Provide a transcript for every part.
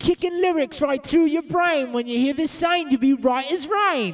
kicking lyrics right through your brain. When you hear this sign, you be right as rain.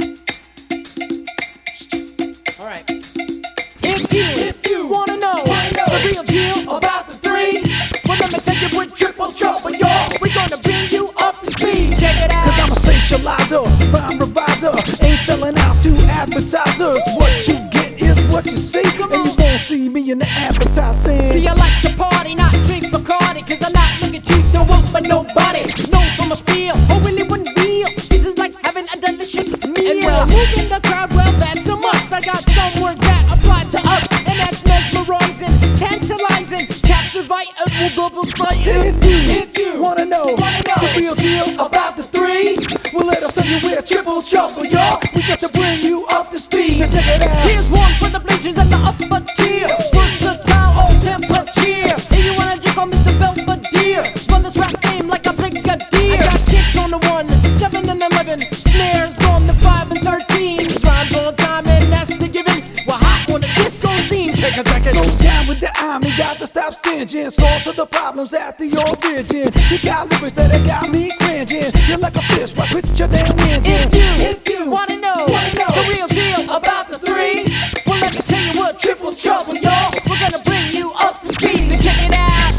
Alright. If you wanna know the real deal about the three, well, let me tell you with triple trouble, y'all. We're gonna bring you up to speed. Check it out. Cause I'm a spatializer, rhyme reviser. Ain't selling out to advertisers. What you get is what you see, and you won't see me in the advertising. See, I like to party, not drink Bacardi, cause I'm not looking cheap, don't work for nobody. Known for my spiel, oh really wouldn't deal. This is like having a delicious meal. And well, moving the crowd, well that's a must. I got some words that apply to us, and that's mesmerizing, tantalizing, captivating, will double spice. If you wanna know the real deal about the three, well let us tell you we're triple trouble, y'all. We got to bring you up to speed. Now check it out. Here's one for the bleachers and the upper tier. Versatile, all temperature. If you wanna drink on Mr. Belvedere, run this rap game like a brigadier. I got kicks on the 1, 7 and 11, snares on the 5 and 13. Rhymes on time and that's the given. We're hot on the disco scene. Check it. Go down with the army, got to stop stinging. Source of the problems at the origin. You got lyrics that got me cringing. You're like a fish right with your damn engine. If you wanna know the real deal about the three, well let me tell you what triple trouble, y'all. We're gonna bring you up to speed, so check it out.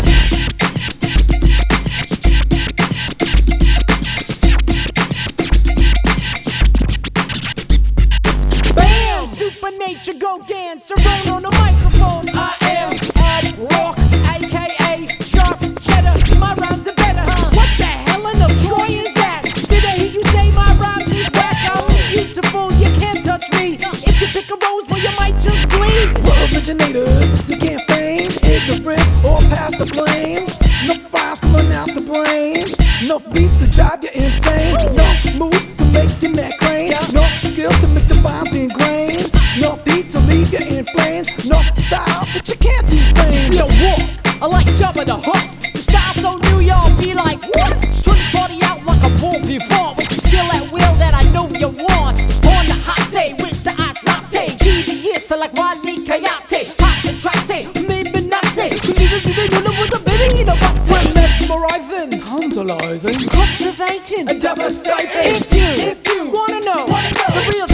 Bam! Supernature go dance around on the microphone. I am Ed Rock, aka Sharp Cheddar. My rhymes are better. What the hell in the Troy is that? Did I hear you say my rhymes is whack? I'm beautiful, you can't touch me. If you pick a rose, well you might just bleed. We're originators, you can't feign ignorance or pass the blame. No fires coming out the brain, no beats to drive you insane, no moves to make your neck crane, no skills to make the rhymes ingrained, no beat to leave you in flames, no style that you can't defame. See I walk, I like jumping the hook. The style so new, y'all be like, what? Turn the party out like a bull before, with the skill at will that I know you want. On the hot day with the ice latte, GBS, I like Wally Coyote, hot contracte, maybe not day. You know what the baby you know about We're mesmerizing, tantalizing, cultivating and devastating. If you wanna know the real